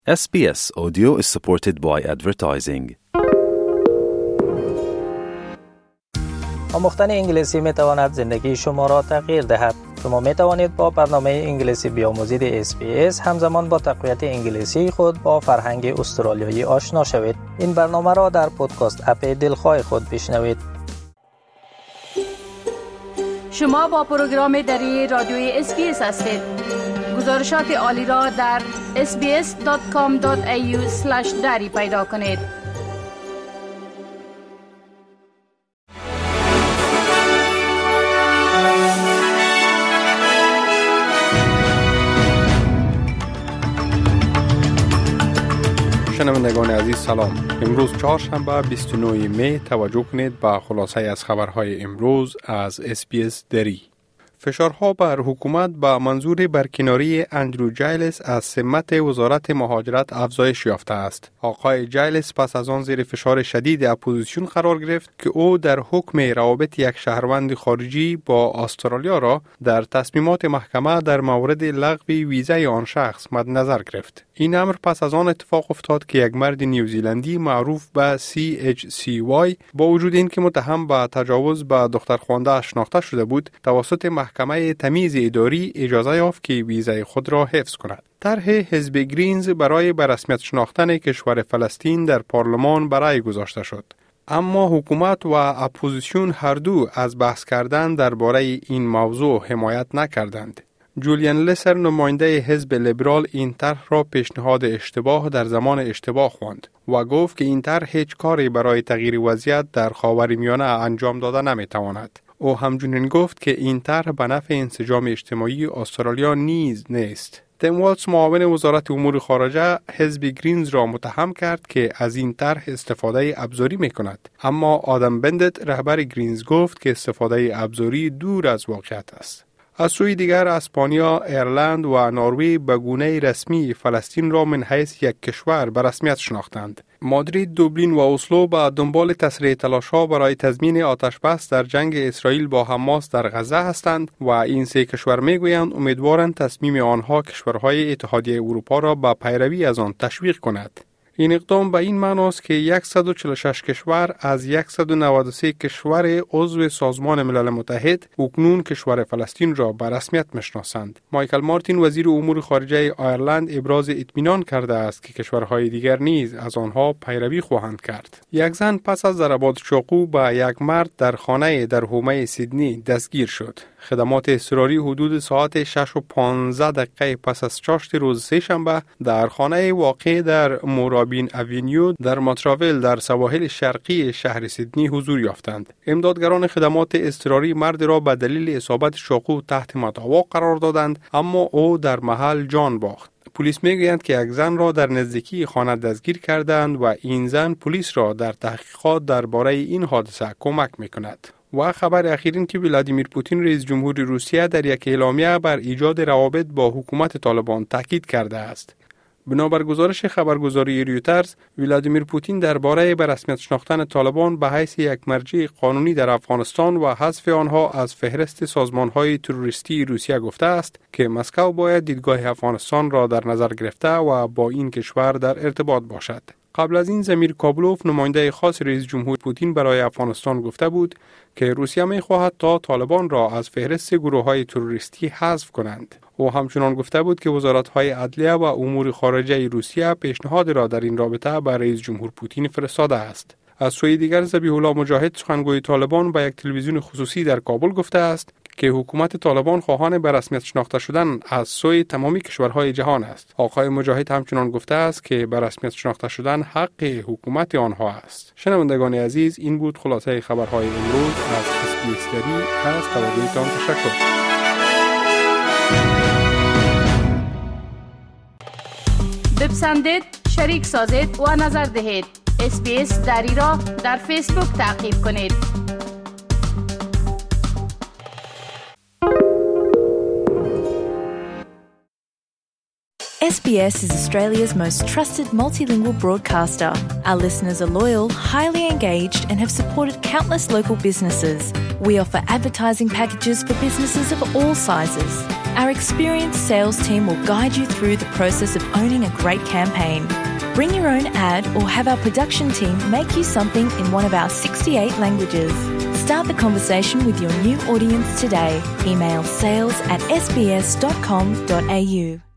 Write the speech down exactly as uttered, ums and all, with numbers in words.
S B S Audio is supported by advertising. آموختن انگلیسی می تواند زندگی شما را تغییر دهد. شما می توانید با برنامه انگلیسی بیاموزید اس بی اس همزمان با تقویت انگلیسی خود با فرهنگ استرالیایی آشنا شوید. این برنامه را در پادکست اپ دلخواه خود بشنوید. شما با پروگرام دری رادیوی اس بی اس هستید. گزارشات عالی را در اس بی اس دات کام دات ای یو اسلش دری پیدا کنید. شنوندگان عزیز سلام. امروز چهارشنبه بیست و نه می توجه کنید به خلاصه از خبرهای امروز از اس بی اس دری. فشارها بر حکومت به منظور برکناری اندرو جایلس از سمت وزارت مهاجرت افزایش یافته است. آقای جایلس پس از آن زیر فشار شدید اپوزیسیون قرار گرفت که او در حکم روابط یک شهروند خارجی با استرالیا را در تصمیمات محکمه در مورد لغو ویزای آن شخص مد نظر گرفت. این امر پس از آن اتفاق افتاد که یک مرد نیوزیلندی معروف به سی اچ سی وای با وجود اینکه متهم به تجاوز به دخترخوانده شناخته شده بود، توسط محکمه تمیز اداری اجازه یافت که ویزای خود را حفظ کند. طرح حزب گرینز برای به رسمیت شناختن کشور فلسطین در پارلمان برای گذاشته شد. اما حکومت و اپوزیسیون هر دو از بحث کردن درباره این موضوع حمایت نکردند. جولیان لسر نماینده حزب لیبرال این طرح را پیشنهاد اشتباه در زمان اشتباه خواند و گفت که این طرح هیچ کاری برای تغییر وضعیت در خاورمیانه انجام داده نمیتواند. او همچنین گفت که این طرح به نفع انسجام اجتماعی استرالیا نیز نیست. تیم والتز معاون وزارت امور خارجه حزب گرینز را متهم کرد که از این طرح استفاده ابزاری میکند، اما آدم بندت رهبر گرینز گفت که استفاده ابزاری دور از واقعیت است. از سوی دیگر اسپانیا، ایرلند و نروژ به گونه رسمی فلسطین را من حیث یک کشور به رسمیت شناختند. مادرید، دوبلین و اسلو به دنبال تسریع تلاش‌ها برای تضمین آتش‌بس در جنگ اسرائیل با حماس در غزه هستند و این سه کشور میگویند امیدوارند تصمیم آنها کشورهای اتحادیه اروپا را به پیروی از آن تشویق کند. این اقدام به این معنی است که صد و چهل و شش کشور از صد و نود و سه کشور عضو سازمان ملل متحد اکنون کشور فلسطین را به رسمیت میشناسند. مایکل مارتین وزیر امور خارجه ایرلند ابراز اطمینان کرده است که کشورهای دیگر نیز از آنها پیروی خواهند کرد. یک زن پس از ضربات چاقو به یک مرد در خانه در حومه سیدنی دستگیر شد. خدمات اضطراری حدود ساعت شش و پانزده دقیقه پس از چاشت روز سه‌شنبه در خانه واقع در مورابین اوینیو در ماتراول در سواحل شرقی شهر سیدنی حضور یافتند. امدادگران خدمات اضطراری مرد را به دلیل اصابت چاقو تحت مداوا قرار دادند، اما او در محل جان باخت. پلیس میگویند که یک زن را در نزدیکی خانه دستگیر کردند و این زن پلیس را در تحقیقات درباره این حادثه کمک میکند. و خبر اخیر این که ولادیمیر پوتین رئیس جمهور روسیه در یک اعلامیه بر ایجاد روابط با حکومت طالبان تاکید کرده است. بنابر گزارش خبرگزاری رویترز، ولادیمیر پوتین درباره به رسمیت شناختن طالبان به حیث یک مرجع قانونی در افغانستان و حذف آنها از فهرست سازمان‌های تروریستی روسیه گفته است که مسکو باید دیدگاه افغانستان را در نظر گرفته و با این کشور در ارتباط باشد. قبل از این زمیر کابلوف نماینده خاص رئیس جمهور پوتین برای افغانستان گفته بود که روسیه می‌خواهد تا طالبان را از فهرست گروه‌های تروریستی حذف کنند. او همچنان گفته بود که وزارت‌های عدلیه و امور خارجه روسیه پیشنهاد را در این رابطه به رئیس جمهور پوتین فرستاده است. از سوی دیگر ذبیح الله مجاهد سخنگوی طالبان به یک تلویزیون خصوصی در کابل گفته است که حکومت طالبان خواهان به رسمیت شناخته شدن از سوی تمامی کشورهای جهان است. آقای مجاهد همچنان گفته است که به رسمیت شناخته شدن حق حکومت آنها است. شنوندگان عزیز، این بود خلاصه خبرهای امروز از اس بی اس دری. از توجهتان تشکر. بپسندید، شریک سازید و نظر دهید. اس بی اس دری را در فیسبوک تعقیب کنید. S B S is Australia's most trusted multilingual broadcaster. Our listeners are loyal, highly engaged, and have supported countless local businesses. We offer advertising packages for businesses of all sizes. Our experienced sales team will guide you through the process of owning a great campaign. Bring your own ad or have our production team make you something in one of our sixty-eight languages. Start the conversation with your new audience today. Email sales at s b s dot com dot a u.